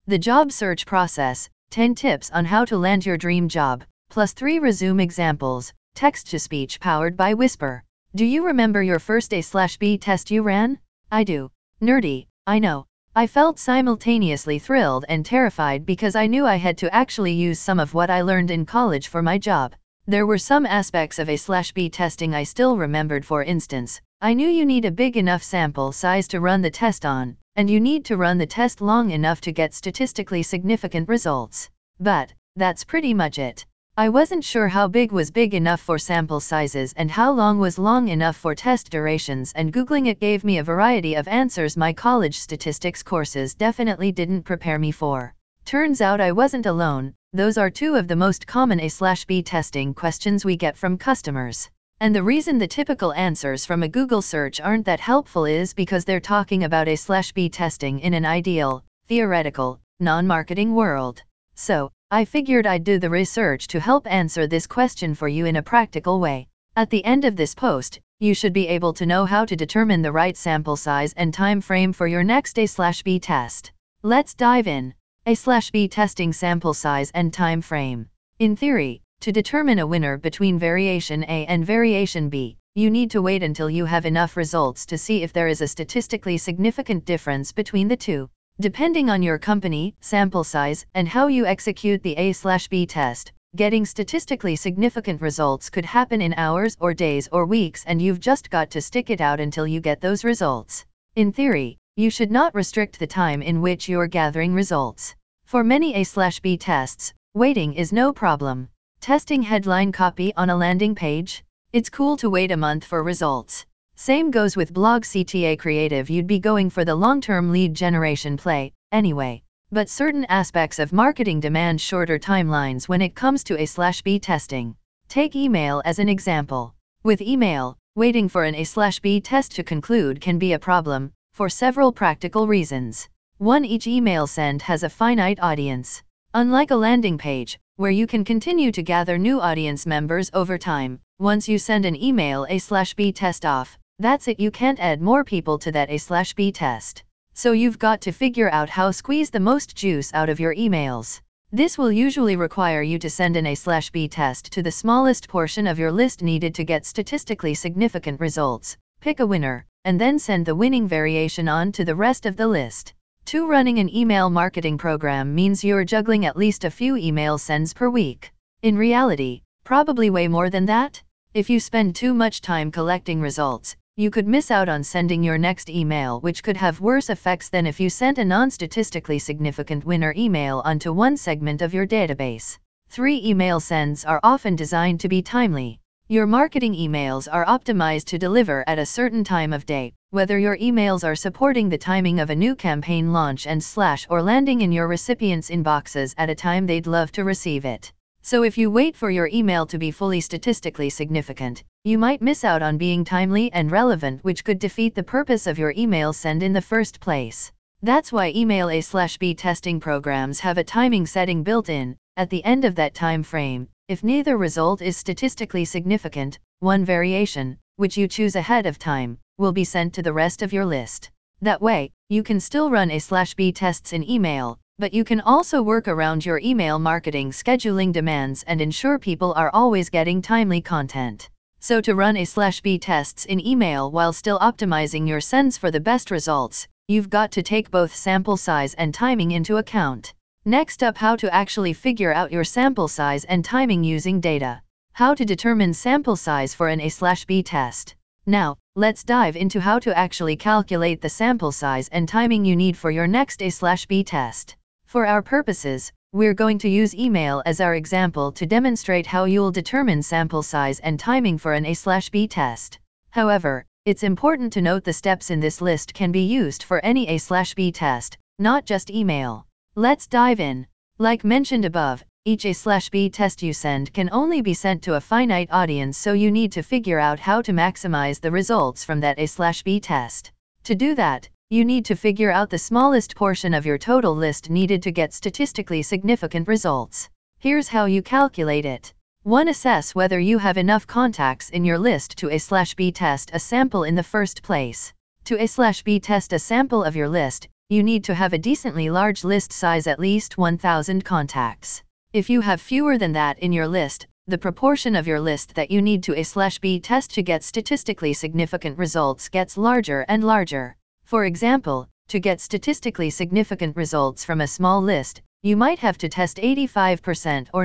The job search process, 10 tips on how to land your dream job, plus 3 resume examples, text-to-speech powered by Whisper. Do you remember your first A/B test you ran? I do. Nerdy, I know. I felt simultaneously thrilled and terrified because I knew I had to actually use some of what I learned in college for my job. There were some aspects of A/B testing I still remembered. For instance, I knew you need a big enough sample size to run the test on, and you need to run the test long enough to get statistically significant results. But that's pretty much it. I wasn't sure how big was big enough for sample sizes and how long was long enough for test durations, and Googling it gave me a variety of answers my college statistics courses definitely didn't prepare me for. Turns out I wasn't alone. Those are 2 of the most common A/B testing questions we get from customers. And the reason the typical answers from a Google search aren't that helpful is because they're talking about A/B testing in an ideal, theoretical, non-marketing world. So, I figured I'd do the research to help answer this question for you in a practical way. At the end of this post, you should be able to know how to determine the right sample size and time frame for your next A/B test. Let's dive in. A/B testing sample size and time frame. In theory, to determine a winner between variation A and variation B, you need to wait until you have enough results to see if there is a statistically significant difference between the two. Depending on your company, sample size, and how you execute the A/B test, getting statistically significant results could happen in hours or days or weeks, and you've just got to stick it out until you get those results. In theory, you should not restrict the time in which you're gathering results. For many A/B tests, waiting is no problem. Testing headline copy on a landing page? It's cool to wait a month for results. Same goes with blog CTA creative. You'd be going for the long-term lead generation play, anyway. But certain aspects of marketing demand shorter timelines when it comes to A/B testing. Take email as an example. With email, waiting for an A/B test to conclude can be a problem, for several practical reasons. 1. Each email send has a finite audience. Unlike a landing page, where you can continue to gather new audience members over time, once you send an email A/B test off, that's it. You can't add more people to that A/B test. So you've got to figure out how to squeeze the most juice out of your emails. This will usually require you to send an A/B test to the smallest portion of your list needed to get statistically significant results, pick a winner, and then send the winning variation on to the rest of the list. 2. Running an email marketing program means you're juggling at least a few email sends per week. In reality, probably way more than that. If you spend too much time collecting results, you could miss out on sending your next email, which could have worse effects than if you sent a non-statistically significant winner email onto one segment of your database. 3. Email sends are often designed to be timely. Your marketing emails are optimized to deliver at a certain time of day, whether your emails are supporting the timing of a new campaign launch and or landing in your recipients' inboxes at a time they'd love to receive it. So if you wait for your email to be fully statistically significant, you might miss out on being timely and relevant, which could defeat the purpose of your email send in the first place. That's why email A/B testing programs have a timing setting built in. At the end of that time frame, if neither result is statistically significant, one variation, which you choose ahead of time, will be sent to the rest of your list. That way, you can still run A/B tests in email, but you can also work around your email marketing scheduling demands and ensure people are always getting timely content. So to run A/B tests in email while still optimizing your sends for the best results, you've got to take both sample size and timing into account. Next up, how to actually figure out your sample size and timing using data. How to determine sample size for an A/B test. Now, let's dive into how to actually calculate the sample size and timing you need for your next A/B test. For our purposes, we're going to use email as our example to demonstrate how you'll determine sample size and timing for an A/B test. However, it's important to note the steps in this list can be used for any A/B test, not just email. Let's dive in. Like mentioned above, each A/B test you send can only be sent to a finite audience, so you need to figure out how to maximize the results from that A/B test. To do that, you need to figure out the smallest portion of your total list needed to get statistically significant results. Here's how you calculate it. 1. Assess whether you have enough contacts in your list to A/B test a sample in the first place. To A/B test a sample of your list, you need to have a decently large list size, at least 1,000 contacts. If you have fewer than that in your list, the proportion of your list that you need to A/B test to get statistically significant results gets larger and larger. For example, to get statistically significant results from a small list, you might have to test 85% or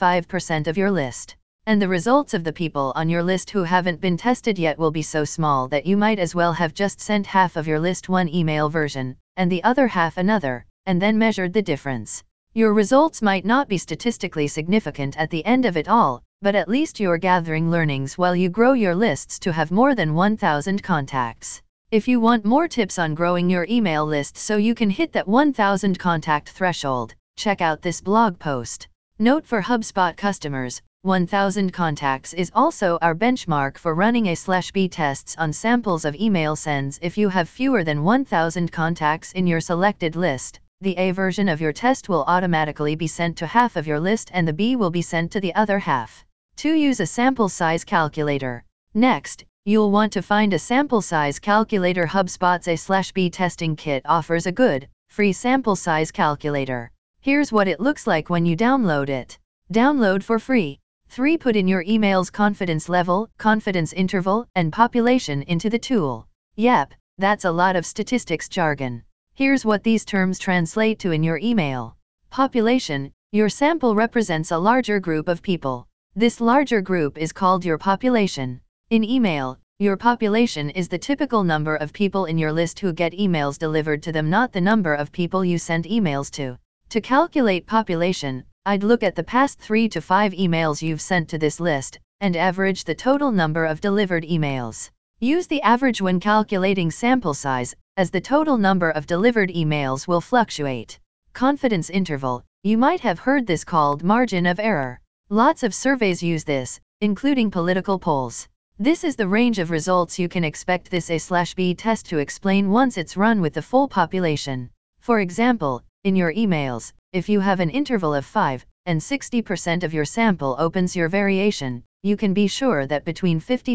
95% of your list. And the results of the people on your list who haven't been tested yet will be so small that you might as well have just sent half of your list one email version, and the other half another, and then measured the difference. Your results might not be statistically significant at the end of it all, but at least you're gathering learnings while you grow your lists to have more than 1,000 contacts. If you want more tips on growing your email list so you can hit that 1,000 contact threshold, check out this blog post. Note for HubSpot customers, 1,000 contacts is also our benchmark for running A/B tests on samples of email sends. If you have fewer than 1,000 contacts in your selected list, the A version of your test will automatically be sent to half of your list and the B will be sent to the other half. 2. Use a sample size calculator. Next, you'll want to find a sample size calculator. HubSpot's A/B testing kit offers a good, free sample size calculator. Here's what it looks like when you download it. Download for free. 3. Put in your email's confidence level, confidence interval, and population into the tool. Yep, that's a lot of statistics jargon. Here's what these terms translate to in your email. Population: your sample represents a larger group of people. This larger group is called your population. In email, your population is the typical number of people in your list who get emails delivered to them, not the number of people you send emails to. To calculate population, I'd look at the past 3 to 5 emails you've sent to this list, and average the total number of delivered emails. Use the average when calculating sample size, as the total number of delivered emails will fluctuate. Confidence interval: you might have heard this called margin of error. Lots of surveys use this, including political polls. This is the range of results you can expect this A/B test to explain once it's run with the full population. For example, in your emails, if you have an interval of 5 and 60% of your sample opens your variation, you can be sure that between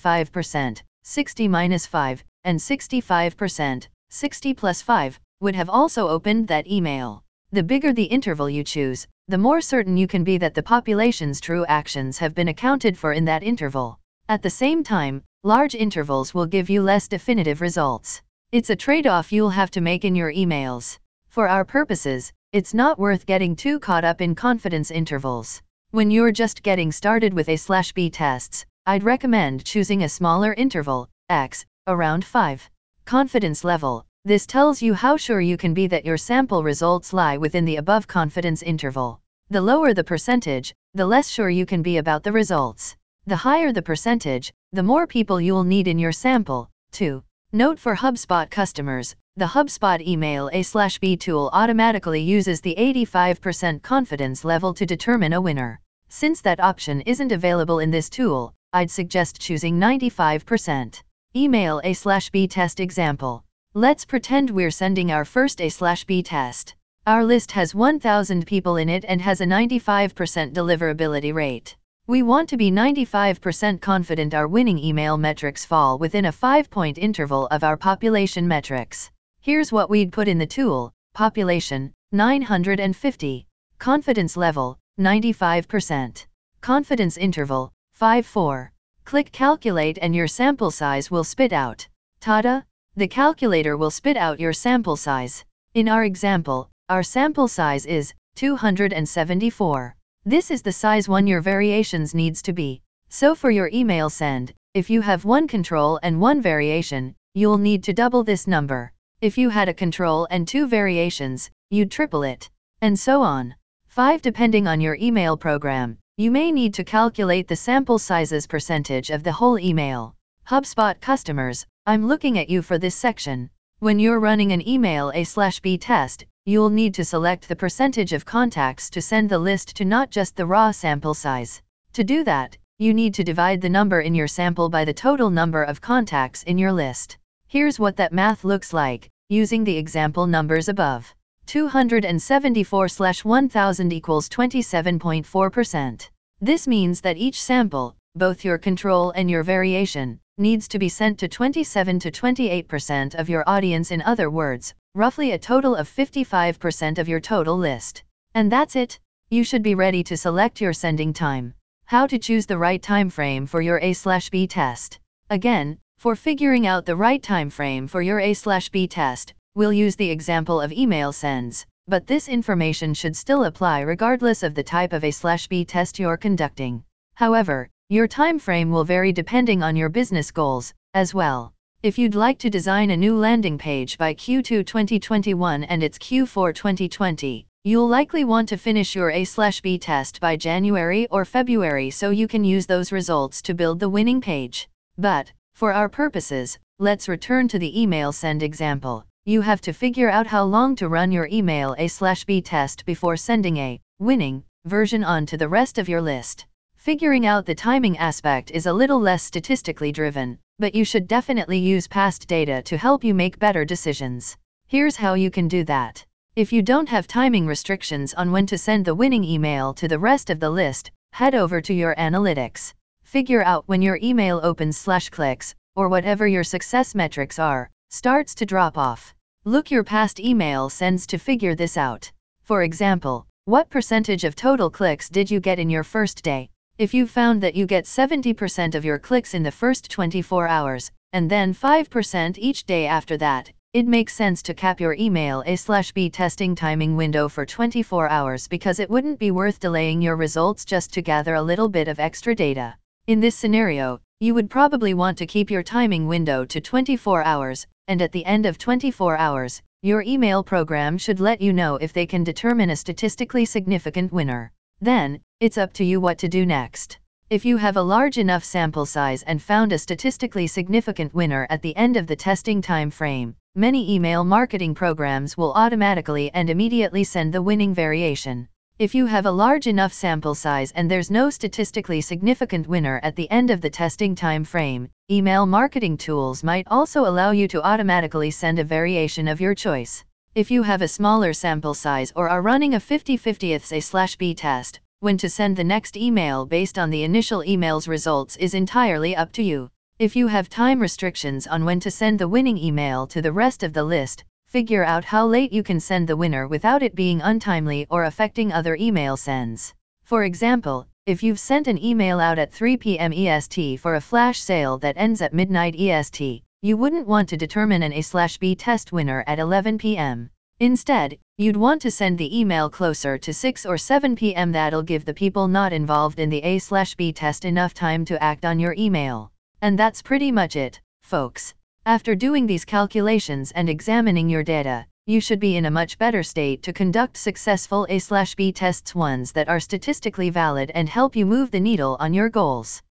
55%, 60-5, and 65%, 60 plus 5, would have also opened that email. The bigger the interval you choose, the more certain you can be that the population's true actions have been accounted for in that interval. At the same time, large intervals will give you less definitive results. It's a trade-off you'll have to make in your emails. For our purposes, it's not worth getting too caught up in confidence intervals. When you're just getting started with A/B tests, I'd recommend choosing a smaller interval, X, around 5. Confidence level: this tells you how sure you can be that your sample results lie within the above confidence interval. The lower the percentage, the less sure you can be about the results. The higher the percentage, the more people you'll need in your sample. 2. Note for HubSpot customers: the HubSpot email A/B tool automatically uses the 85% confidence level to determine a winner. Since that option isn't available in this tool, I'd suggest choosing 95%. Email A/B test example. Let's pretend we're sending our first A/B test. Our list has 1,000 people in it and has a 95% deliverability rate. We want to be 95% confident our winning email metrics fall within a 5-point interval of our population metrics. Here's what we'd put in the tool: population, 950. Confidence level, 95%. Confidence interval, 5-4. Click calculate and your sample size will spit out. Ta-da! The calculator will spit out your sample size. In our example, our sample size is 274. This is the size your variations needs to be. So for your email send, if you have one control and one variation, you'll need to double this number. If you had a control and 2 variations, you'd triple it. And so on. 5. Depending on your email program, you may need to calculate the sample size's percentage of the whole email. HubSpot customers, I'm looking at you for this section. When you're running an email A/B test, you'll need to select the percentage of contacts to send the list to, not just the raw sample size. To do that, you need to divide the number in your sample by the total number of contacts in your list. Here's what that math looks like, using the example numbers above. 274/1000 equals 27.4%. This means that each sample, both your control and your variation, needs to be sent to 27 to 28% of your audience, in other words, roughly a total of 55% of your total list. And that's it. You should be ready to select your sending time. How to choose the right time frame for your A/B test. Again, for figuring out the right time frame for your A/B test, we'll use the example of email sends, but this information should still apply regardless of the type of A/B test you're conducting. However, your time frame will vary depending on your business goals, as well. If you'd like to design a new landing page by Q2 2021 and it's Q4 2020, you'll likely want to finish your A/B test by January or February so you can use those results to build the winning page. But, for our purposes, let's return to the email send example. You have to figure out how long to run your email A/B test before sending a winning version on to the rest of your list. Figuring out the timing aspect is a little less statistically driven, but you should definitely use past data to help you make better decisions. Here's how you can do that. If you don't have timing restrictions on when to send the winning email to the rest of the list, head over to your analytics. Figure out when your email opens/clicks, or whatever your success metrics are, starts to drop off. Look your past email sends to figure this out. For example, what percentage of total clicks did you get in your first day? If you found that you get 70% of your clicks in the first 24 hours, and then 5% each day after that, it makes sense to cap your email A/B testing timing window for 24 hours because it wouldn't be worth delaying your results just to gather a little bit of extra data. In this scenario, you would probably want to keep your timing window to 24 hours, and at the end of 24 hours, your email program should let you know if they can determine a statistically significant winner. Then, it's up to you what to do next. If you have a large enough sample size and found a statistically significant winner at the end of the testing time frame, many email marketing programs will automatically and immediately send the winning variation. If you have a large enough sample size and there's no statistically significant winner at the end of the testing time frame, email marketing tools might also allow you to automatically send a variation of your choice. If you have a smaller sample size or are running a 50/50 A/B test, when to send the next email based on the initial email's results is entirely up to you. If you have time restrictions on when to send the winning email to the rest of the list, figure out how late you can send the winner without it being untimely or affecting other email sends. For example, if you've sent an email out at 3 p.m. EST for a flash sale that ends at midnight EST, you wouldn't want to determine an A/B test winner at 11 p.m. Instead, you'd want to send the email closer to 6 or 7 p.m. That'll give the people not involved in the A/B test enough time to act on your email. And that's pretty much it, folks. After doing these calculations and examining your data, you should be in a much better state to conduct successful A/B tests, ones that are statistically valid and help you move the needle on your goals.